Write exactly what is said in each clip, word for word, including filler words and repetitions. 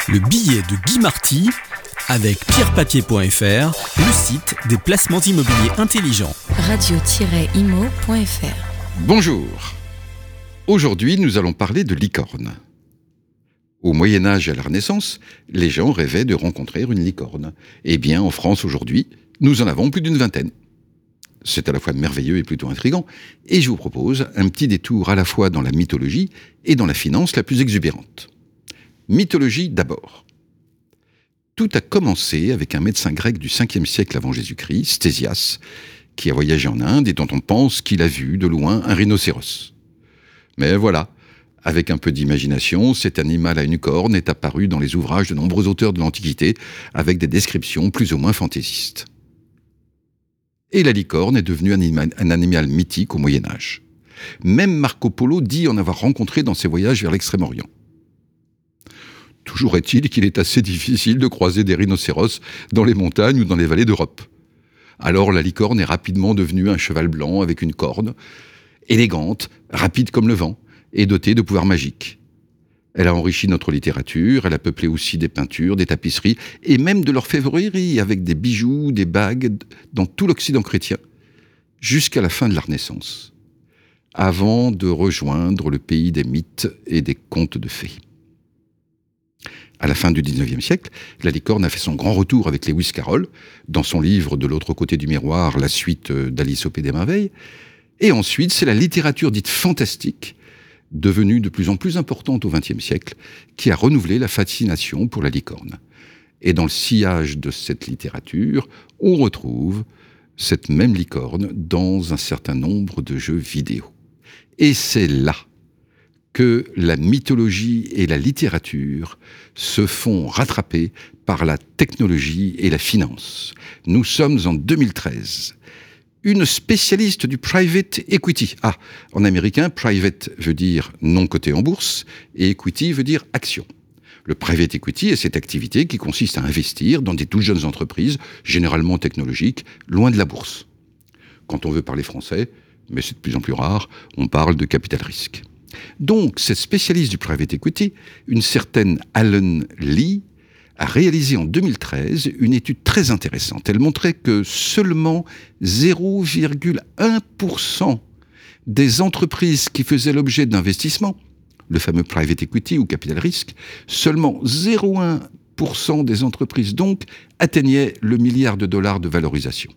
Le billet de Guy Marty avec pierre papier point f r, le site des placements immobiliers intelligents. radio tiret imo point f r. Bonjour. Aujourd'hui, nous allons parler de licorne. Au Moyen-Âge et à la Renaissance, les gens rêvaient de rencontrer une licorne. Eh bien, en France aujourd'hui, nous en avons plus d'une vingtaine. C'est à la fois merveilleux et plutôt intriguant, et je vous propose un petit détour à la fois dans la mythologie et dans la finance la plus exubérante. Mythologie d'abord. Tout a commencé avec un médecin grec du cinquième siècle avant Jésus-Christ, Stésias, qui a voyagé en Inde et dont on pense qu'il a vu de loin un rhinocéros. Mais voilà, avec un peu d'imagination, cet animal à une corne est apparu dans les ouvrages de nombreux auteurs de l'Antiquité avec des descriptions plus ou moins fantaisistes. Et la licorne est devenue un animal, un animal mythique au Moyen-Âge. Même Marco Polo dit en avoir rencontré dans ses voyages vers l'Extrême-Orient. Toujours est-il qu'il est assez difficile de croiser des rhinocéros dans les montagnes ou dans les vallées d'Europe. Alors la licorne est rapidement devenue un cheval blanc avec une corne, élégante, rapide comme le vent, et dotée de pouvoirs magiques. Elle a enrichi notre littérature, elle a peuplé aussi des peintures, des tapisseries, et même de l'orfèvrerie avec des bijoux, des bagues, dans tout l'Occident chrétien, jusqu'à la fin de la Renaissance, avant de rejoindre le pays des mythes et des contes de fées. À la fin du dix-neuvième siècle, la licorne a fait son grand retour avec Lewis Carroll, dans son livre « De l'autre côté du miroir », la suite d'Alice au Pays des Merveilles. Et ensuite, c'est la littérature dite fantastique, devenue de plus en plus importante au vingtième siècle, qui a renouvelé la fascination pour la licorne. Et dans le sillage de cette littérature, on retrouve cette même licorne dans un certain nombre de jeux vidéo. Et c'est là que la mythologie et la littérature se font rattraper par la technologie et la finance. Nous sommes en deux mille treize. Une spécialiste du private equity. Ah, en américain, private veut dire non coté en bourse et equity veut dire action. Le private equity est cette activité qui consiste à investir dans des toutes jeunes entreprises, généralement technologiques, loin de la bourse. Quand on veut parler français, mais c'est de plus en plus rare, on parle de capital risque. Donc, cette spécialiste du private equity, une certaine Allen Lee, a réalisé en deux mille treize une étude très intéressante. Elle montrait que seulement zéro virgule un pour cent des entreprises qui faisaient l'objet d'investissements, le fameux private equity ou capital risque, seulement zéro virgule un pour cent des entreprises donc atteignaient le milliard de dollars de valorisation.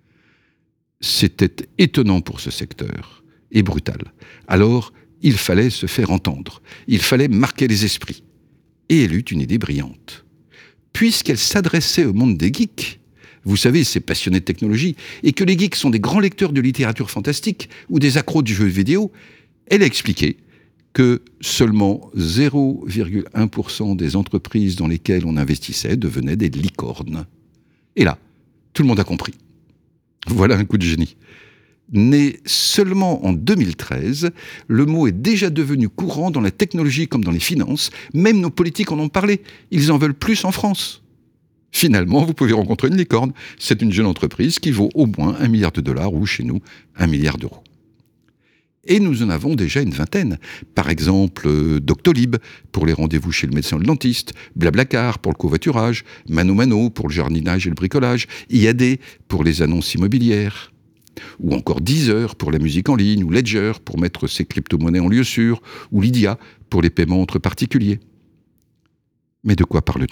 C'était étonnant pour ce secteur et brutal. Alors, il fallait se faire entendre, il fallait marquer les esprits. Et elle eut une idée brillante. Puisqu'elle s'adressait au monde des geeks, vous savez, ces passionnés de technologie, et que les geeks sont des grands lecteurs de littérature fantastique ou des accros du jeu vidéo, elle a expliqué que seulement zéro virgule un pour cent des entreprises dans lesquelles on investissait devenaient des licornes. Et là, tout le monde a compris. Voilà un coup de génie. Né seulement en deux mille treize, le mot est déjà devenu courant dans la technologie comme dans les finances. Même nos politiques en ont parlé. Ils en veulent plus en France. Finalement, vous pouvez rencontrer une licorne. C'est une jeune entreprise qui vaut au moins un milliard de dollars ou, chez nous, un milliard d'euros. Et nous en avons déjà une vingtaine. Par exemple, euh, Doctolib pour les rendez-vous chez le médecin ou le dentiste, Blablacar pour le covoiturage, Mano Mano pour le jardinage et le bricolage, I A D pour les annonces immobilières, ou encore Deezer pour la musique en ligne, ou Ledger pour mettre ses crypto-monnaies en lieu sûr, ou Lydia pour les paiements entre particuliers. Mais de quoi parle-t-on ?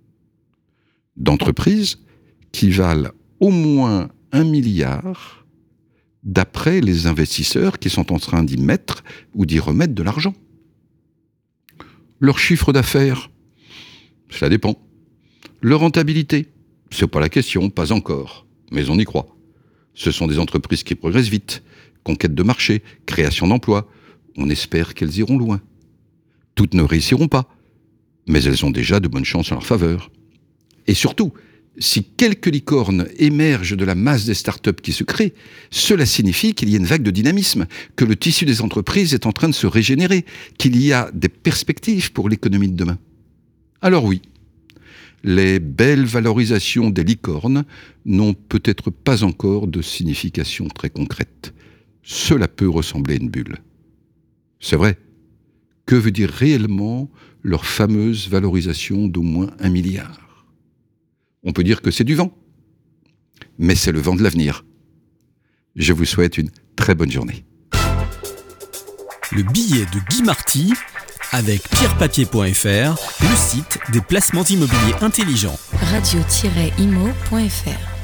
D'entreprises qui valent au moins un milliard d'après les investisseurs qui sont en train d'y mettre ou d'y remettre de l'argent. Leur chiffre d'affaires, ça dépend. Leur rentabilité, c'est pas la question, pas encore, mais on y croit. Ce sont des entreprises qui progressent vite, conquête de marché, création d'emplois. On espère qu'elles iront loin. Toutes ne réussiront pas, mais elles ont déjà de bonnes chances en leur faveur. Et surtout, si quelques licornes émergent de la masse des startups qui se créent, cela signifie qu'il y a une vague de dynamisme, que le tissu des entreprises est en train de se régénérer, qu'il y a des perspectives pour l'économie de demain. Alors oui, les belles valorisations des licornes n'ont peut-être pas encore de signification très concrète. Cela peut ressembler à une bulle. C'est vrai, que veut dire réellement leur fameuse valorisation d'au moins un milliard. On peut dire que c'est du vent, mais c'est le vent de l'avenir. Je vous souhaite une très bonne journée. Le billet de Guy Marty avec pierre papier point f r, le site des placements immobiliers intelligents. radio tiret imo point f r